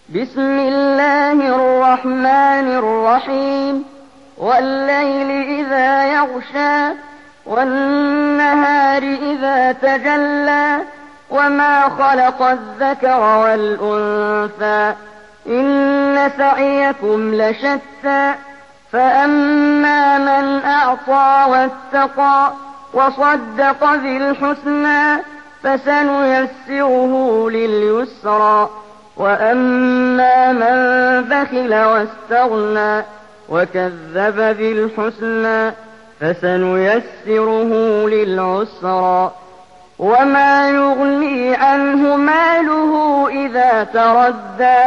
بسم الله الرحمن الرحيم والليل إذا يغشى والنهار إذا تجلى وما خلق الذكر والأنثى إن سعيكم لشتى فأما من أعطى واتقى وصدق بالحسنى فسنيسره لليسرى وأما من بخل واستغنى وكذب بالحسنى فسنيسره للعسرى وما يغني عنه ماله إذا تردى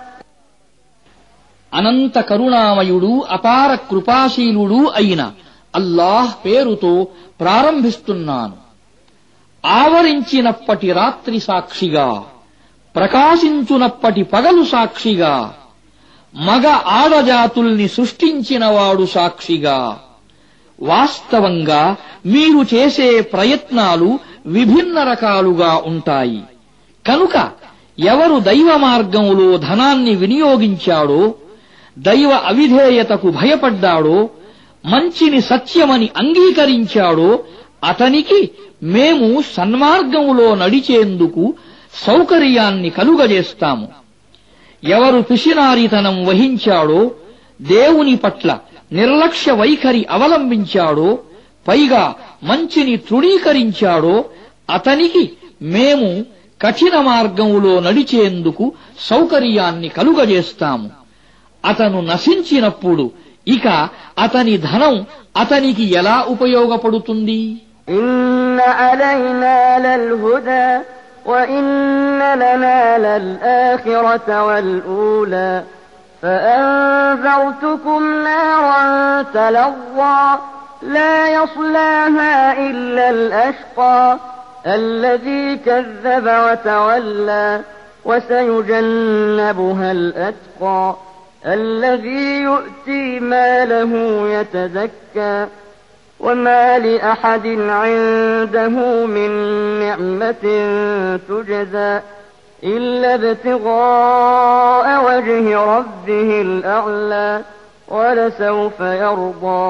అనంత కరుణామయుడు అపార కృపాశీలుడు అయిన అల్లాహ్ పేరుతో ప్రారంభిస్తున్నాను. ఆవరించినప్పటి రాత్రి సాక్షిగా, ప్రకాశించునప్పటి పగలు సాక్షిగా, మగ ఆడజాతుల్ని సృష్టించినవాడు సాక్షిగా. వాస్తవంగా మీరు చేసే ప్రయత్నాలు విభిన్న రకాలుగా ఉంటాయి. కనుక ఎవరు దైవ మార్గంలో ధనాన్ని వినియోగించాడో, దైవ అవిధేయతకు భయపడ్డాడో, మంచిని సత్యమని అంగీకరించాడో అతనికి మేము సన్మార్గంలో నడిచేందుకు సౌకర్యాన్ని కలుగజేస్తాము. ఎవరు పిసినారితనం వహించాడో, దేవుని పట్ల నిర్లక్ష్య వైఖరి అవలంబించాడో, పైగా మంచిని తృణీకరించాడో అతనికి మేము కఠిన మార్గంలో నడిచేందుకు సౌకర్యాన్ని కలుగజేస్తాము. అతను నశించినప్పుడు ఇక అతని ధనం అతనికి ఎలా ఉపయోగపడుతుంది? إن علينا للهدى وإن لنا للآخرة والأولى فأنذرتكم نارا تلظى لا يصلاها إلا الأشقى الذي كذب وتولى وسيجنبها الأتقى الذي يؤتي ماله يتزكى وما لأحد عنده من نعمة تجزى إلا ابتغاء وجه ربه الأعلى ولسوف يرضى.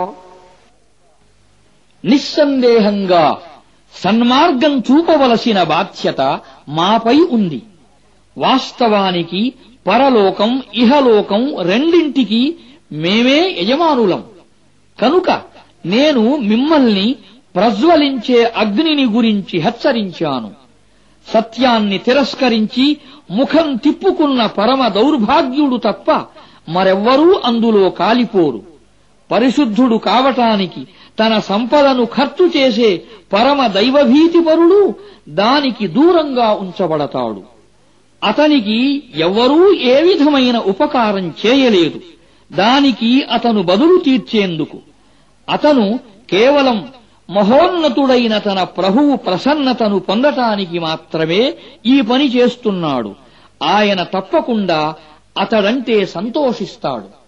నిస్సందేహంగా సన్మార్గం చూపవలసిన బాధ్యత మాపై ఉంది. వాస్తవానికి పరలోకం, ఇహలోకం రెండింటికి మేమే యజమానులం. కనుక నేను మిమ్మల్ని ప్రజ్వలించే అగ్నిని గురించి హెచ్చరించాను. సత్యాన్ని తిరస్కరించి ముఖం తిప్పుకున్న పరమ దౌర్భాగ్యుడు తప్ప మరెవ్వరూ అందులో కాలిపోరు. పరిశుద్ధుడు కావటానికి తన సంపదను ఖర్చు చేసే పరమ దైవభీతిపరుడు దానికి దూరంగా ఉంచబడతాడు. అతనికి ఎవ్వరూ ఏ విధమైన ఉపకారం చేయలేదు దానికి అతను బదులు తీర్చేందుకు. అతను కేవలం మహోన్నతుడైన తన ప్రభువు ప్రసన్నతను పొందటానికి మాత్రమే ఈ పని చేస్తున్నాడు. ఆయన తప్పకుండా అతడంటే సంతోషిస్తాడు.